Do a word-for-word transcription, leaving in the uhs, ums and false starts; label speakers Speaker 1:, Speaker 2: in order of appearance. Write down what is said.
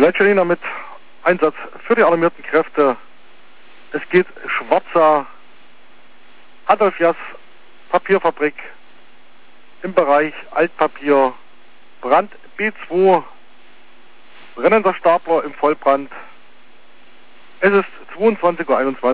Speaker 1: Leitstelle mit Einsatz für die alarmierten Kräfte. Es geht Schwarzer Adolf Jass Papierfabrik im Bereich Altpapier, Brand B zwei, brennender Stapler im Vollbrand. Es ist zweiundzwanzig Uhr einundzwanzig.